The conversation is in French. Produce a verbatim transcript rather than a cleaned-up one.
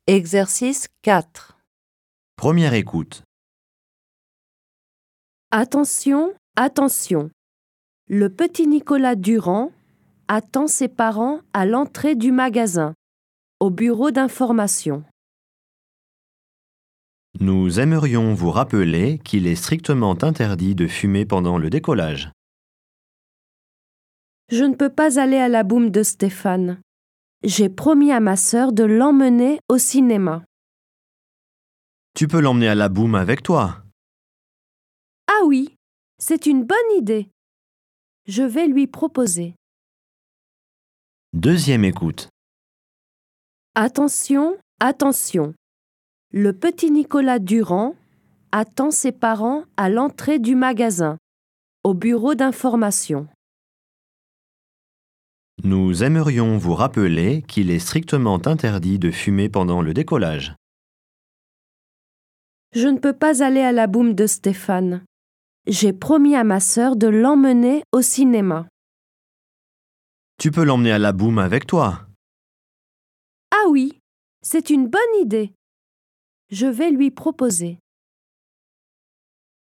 Exercice quatre. Première écoute. Attention, attention. Le petit Nicolas Durand attend ses parents à l'entrée du magasin, au bureau d'information. Nous aimerions vous rappeler qu'il est strictement interdit de fumer pendant le décollage. Je ne peux pas aller à la boum de Stéphane. J'ai promis à ma sœur de l'emmener au cinéma. Tu peux l'emmener à la boum avec toi. Ah oui, c'est une bonne idée. Je vais lui proposer. Deuxième écoute. Attention, attention. Le petit Nicolas Durand attend ses parents à l'entrée du magasin, au bureau d'information. Nous aimerions vous rappeler qu'il est strictement interdit de fumer pendant le décollage. Je ne peux pas aller à la boum de Stéphane. J'ai promis à ma sœur de l'emmener au cinéma. Tu peux l'emmener à la boum avec toi. Ah oui, c'est une bonne idée. Je vais lui proposer.